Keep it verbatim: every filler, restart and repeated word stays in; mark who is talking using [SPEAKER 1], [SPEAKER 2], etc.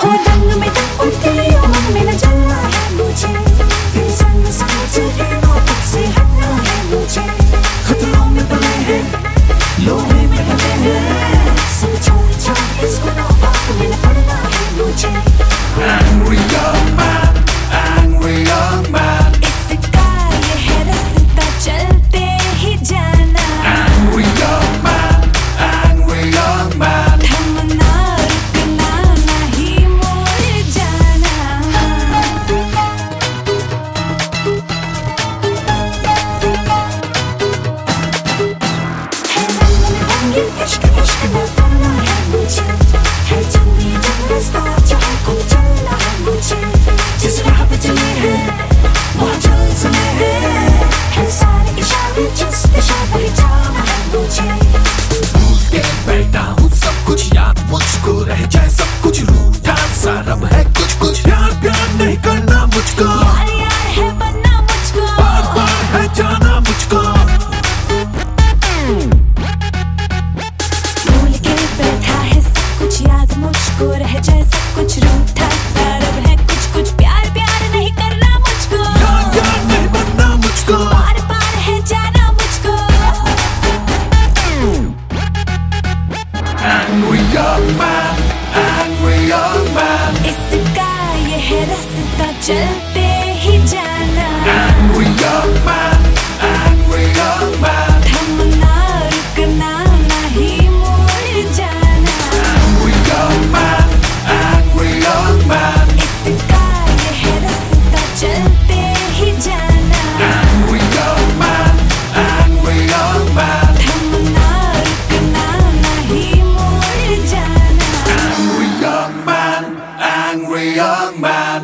[SPEAKER 1] रंग में तुम उड़ती हो, मन में न जलना है मुझे, तेरे संग सोच के नौबत से हटना है मुझे। खतरों में पले हैं, लोहे में ढले हैं, सब छोड़ छोड़ इसको नौबत में न पड़ना है मुझे।
[SPEAKER 2] Angry young man, angry young man,
[SPEAKER 1] इसका ये है रास्ता चलते ही जाना।
[SPEAKER 2] angry young man, angry young man,
[SPEAKER 1] थमना रुकना नहीं मोड़ जाना। है रंग में रंगीन इश्क इश्क में पड़ना है मुझे, है जंगी जंग रास्ता चाहे कोई चलना है मुझे। जिस राह पे चले हैं वहाँ चल सने हैं, है सारे इशारे जिस दिशा पे जाना है मुझे।
[SPEAKER 2] भूल के बैठा हूँ सब कुछ, याद मुझको रह जाए सब कुछ, रूठा सा रब है कुछ कुछ, प्यार प्यार नहीं करना मुझको,
[SPEAKER 1] यार यार है बनना मुझको,
[SPEAKER 2] बार बार है जाना मुझको।
[SPEAKER 1] भूल के बैठा है सब कुछ, याद मुझको रह जाए सब कुछ, रूठा सा रब है कुछ कुछ, प्यार प्यार नहीं करना मुझको,
[SPEAKER 2] यार यार नहीं बनना मुझको,
[SPEAKER 1] बार बार है जाना मुझको।
[SPEAKER 2] angry young man, angry young man,
[SPEAKER 1] इसका ये है रास्ता चलते ही जाना।
[SPEAKER 2] angry young man, angry young man,
[SPEAKER 1] थमना रुकना नहीं मोड़ जाना।
[SPEAKER 2] angry young man, angry young man,
[SPEAKER 1] इसका ये है रास्ता चलते ही जाना।
[SPEAKER 2] angry young man, angry young man,
[SPEAKER 1] थमना रुकना नहीं मोड़ जाना।
[SPEAKER 2] angry young man, angry young man.